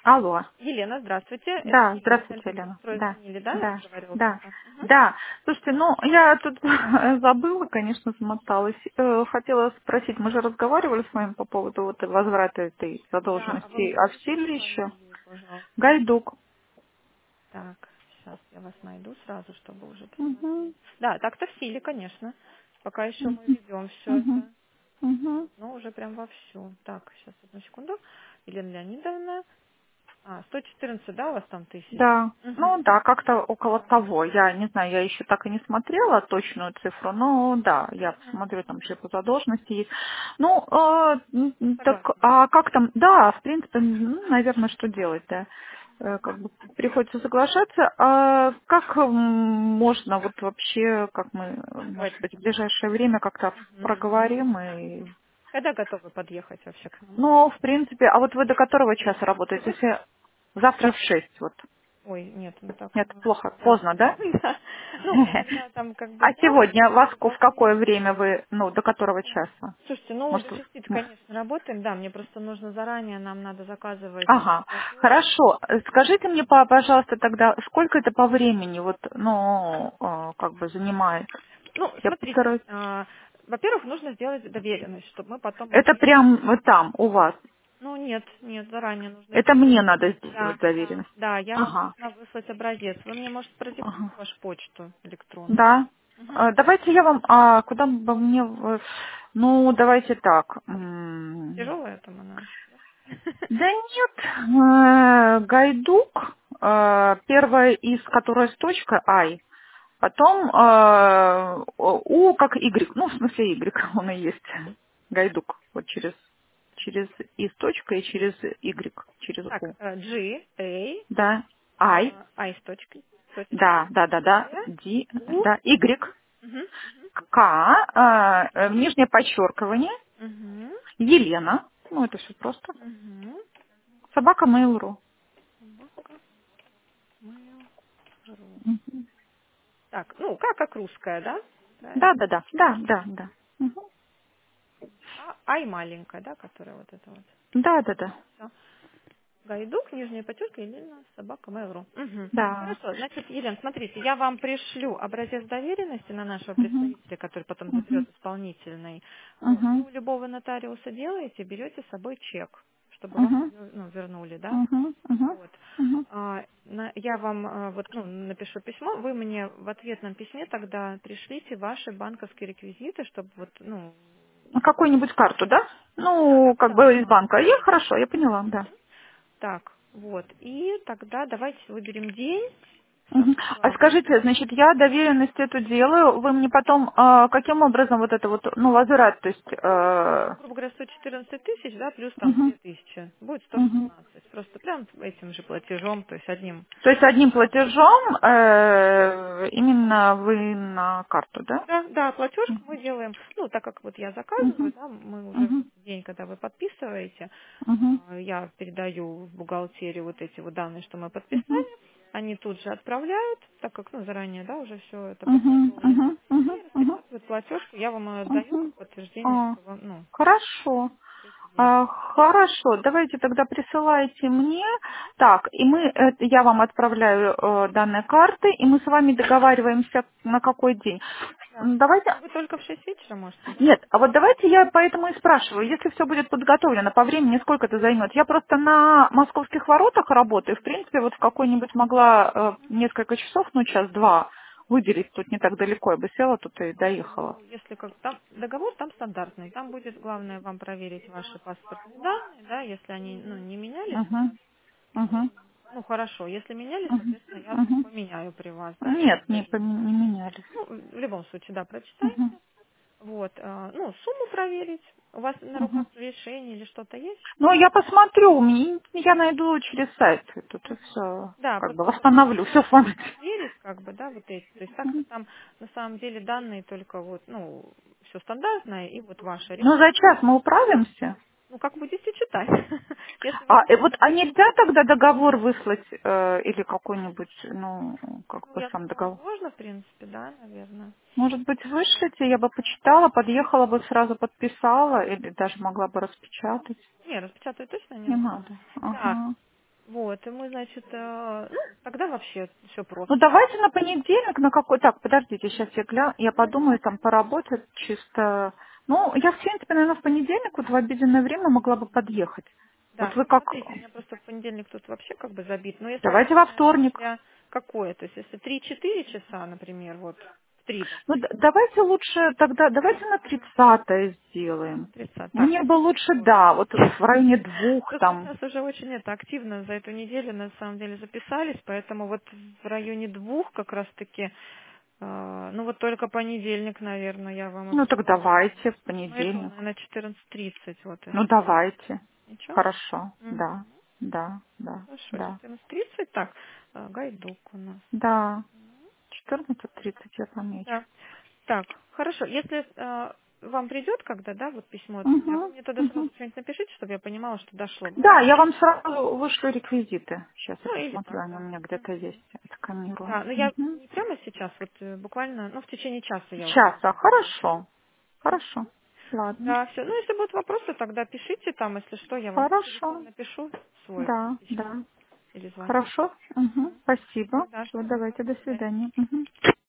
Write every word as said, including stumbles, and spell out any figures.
Алло. Елена, здравствуйте. Это Да, Ирина с здравствуйте, Елена. Альфа-Строй Да, звонили, да? да, Говорила да, только. Мгм. да. Слушайте, ну, я тут забыла, конечно, смоталась. Э, Хотела спросить, мы же разговаривали с вами по поводу вот возврата этой Да, а вы задолженности. мне А в скажите силе еще? фамилию, пожалуйста. Гайдук. Так, сейчас я вас найду сразу, чтобы уже Угу. посмотреть. Да, так-то в силе, конечно. Пока еще мы Угу. ведем все Угу. это. Угу. Вот, но уже прям вовсю. Так, сейчас одну секунду. Елена Леонидовна. А, сто четырнадцать, да, у вас там тысяч? Да. Угу. Ну да, как-то около того. Я не знаю, я еще так и не смотрела точную цифру, но да, я посмотрю, там еще по задолженности есть. Ну, э, м, м, так, Согласна. а как там, да, в принципе, ну, наверное, что делать, да. Э, Как бы приходится соглашаться. А как м, можно вот вообще, как мы, э, может Давайте. быть, в ближайшее время как-то Мгм. проговорим и... Когда готовы подъехать вообще к нам? Ну, в принципе, а вот вы до которого часа работаете? Если завтра в шесть, вот. Ой, нет, ну так Нет, ну, плохо, да. поздно, да? Да. Ну, когда там как бы А да, сегодня вас в в Москве. какое время вы, ну, до которого часа? Слушайте, ну Может, до вы- шести, ну, конечно, работаем, да, мне просто нужно заранее, нам надо заказывать ага, платеж. хорошо. Э, Скажите мне, по- пожалуйста, тогда, сколько это по времени, вот, ну, э, как бы занимает? Ну, Я смотрите, постараюсь. а, во-первых, нужно сделать доверенность, чтобы мы потом Это могли. прям вот там, у вас. Ну, нет, нет, заранее нужно Это сделать. мне надо Да, сделать да, доверенность. да, я вам Ага, должна выслать образец. Вы мне, может, продиктуете ага. вашу почту электронную? Да. Мгм. А, давайте я вам, а куда бы мне, в- ну, давайте так. М, Тяжелая там она. Да нет, э, Гайдук, э, первая из которой с точкой I, потом э, У как Y, ну, в смысле Y, он и есть Гайдук, вот через, через И с точкой и через Y, через Так, У. э, G, A, Да, I, а, I с точкой, точечкой, да, да, да, да, D, D, U, да, Y, мгм, К, э, э, нижнее подчеркивание, мгм, Елена, ну, это все просто, мгм. собака Mail.ru. Собака Mail.ru. Мгм. Так, ну, как как русская, да? Да, Правильно. да, да, да, да, да. Мгм. А, ай маленькая, да, которая вот это вот. Да, да, да. Всё. Гайдук, нижняя подчеркивание, Елена, собака Mail.ru. Угу. Да. Хорошо, значит, Елена, смотрите, я вам пришлю образец доверенности на нашего Мгм. представителя, который потом Мгм. заберет исполнительный. Вот. Вы Мгм. у любого нотариуса делаете, берете с собой чек, чтобы вам Мгм. ну, вернули, да? Мгм. Мгм. Вот. Мгм. А, на- я вам а, вот ну, напишу письмо, вы мне в ответном письме тогда пришлите ваши банковские реквизиты, чтобы вот, ну, Ну, какую-нибудь карту, да? да, Ну, да, как да, бы из да. банка. Я хорошо, я поняла, да. Так, вот. И тогда давайте выберем день. Мгм. А скажите, значит, я доверенность эту делаю, вы мне потом а, каким образом вот это вот, ну, возврат, то есть, э, Грубо говоря, сто четырнадцать тысяч, да, плюс там мгм. две тысячи. Будет сто Мгм. шестнадцать. Просто прям этим же платежом, то есть одним. То есть одним платежом э, именно вы на карту, да? Да, да, платежку мы делаем, ну, так как вот я заказываю, Мгм. да, мы уже Мгм. в день, когда вы подписываете, Мгм. а, я передаю в бухгалтерию вот эти вот данные, что мы Мгм. подписали, они тут же отправляют, так как, ну, заранее, да, уже все это Мгм. подготовлено, Мгм. Мгм. и Мгм. распечатывают платежку, я вам ее отдаю как Мгм. подтверждение, А, что вам, ну, хорошо. эти деньги. А, хорошо, давайте тогда присылайте мне. Так, и мы, это, я вам отправляю э, данные карты, и мы с вами договариваемся на какой день. Да. М, Давайте, Ну, вы только в шесть вечера можете, да? нет, а вот давайте я поэтому и спрашиваю, если все будет подготовлено по времени, сколько это займет? Я просто на московских воротах работаю, в принципе, вот в какой-нибудь могла э, несколько часов, ну, час-два выделить, тут не так далеко, я бы села тут и доехала. Ну, если как там договор там стандартный, там будет главное вам проверить ваши паспортные данные, да, если они ну, не менялись у Угу, вас, угу, ну хорошо, если менялись, угу, соответственно, я там угу. поменяю при вас, да, Нет, не, дадим. поме- не менялись. Ну, в любом случае, да, Мгм, прочитайте. Вот, а, ну, сумму проверить. У вас на руках мгм. решение или что-то есть? Ну, я посмотрю, мне- я найду через сайт, тут и все, Да, как бы просто восстановлю, все в памяти. проверить, как бы, да, вот эти. То есть так-то там на самом деле данные только вот, ну, все стандартное, и вот ваша Ну, за час мы управимся. ну, как будете читать. Если вы А и хотите, вот, а нельзя тогда договор выслать э, или какой-нибудь, ну, как ну, бы я сам думаю, договор? можно, в принципе, да, наверное. Может быть, вышлите, я бы почитала, подъехала бы, сразу подписала, или даже могла бы распечатать. Не, распечатывать точно не Не надо. надо. Так, Ага. Вот, и мы, значит, э, ну, тогда вообще все Ну, просто. давайте на понедельник, на какой... Так, подождите, сейчас я гля... я Мгм. подумаю, там поработать чисто... Ну, я, в принципе, наверное, в понедельник, вот в обеденное время могла бы подъехать. Вот Да, вы ну как... смотрите, у меня просто в понедельник тут вообще как бы забит. Но если Давайте во обеденное вторник. для какое? То есть если три-четыре часа, например, вот в три, Ну, д- допустим, давайте лучше тогда, давайте на тридцатое сделаем. на тридцать. Так, Мне бы лучше, вот. да, вот в районе двух Просто там. сейчас уже очень это активно за эту неделю на самом деле записались, поэтому вот в районе двух как раз таки, э, ну вот только понедельник, наверное, я вам Ну, так освобожу. давайте в Ну это, понедельник. наверное, четырнадцать тридцать, вот Ну, это. давайте. Ничего? Хорошо. Мгм. Да, да, да, Хорошо, да. четырнадцать тридцать. Так, э, гайдук у нас. Да, четырнадцать тридцать я помечу. Да. Так, хорошо. Если э, вам придет когда, да, вот письмо от меня, вы Угу, мне тогда сразу угу. что-нибудь напишите, чтобы я понимала, что дошло. Ну, Да, я вам сразу вышлю реквизиты. Сейчас я ну, или посмотрю, так, они у да. меня где-то есть. Отсканирую. Да, но я Угу. не прямо сейчас, вот э, буквально, ну, в течение часа я уже Сейчас, а, вам вышлю. хорошо. Хорошо. Ладно. Да, все. Ну, если будут вопросы, тогда пишите там, если что, я вам Хорошо. телефон напишу свой Да, письмо да. или звоните. Хорошо. Угу. Спасибо. Тогда Все, всего доброго, давайте, до до свидания. свидания. Мгм.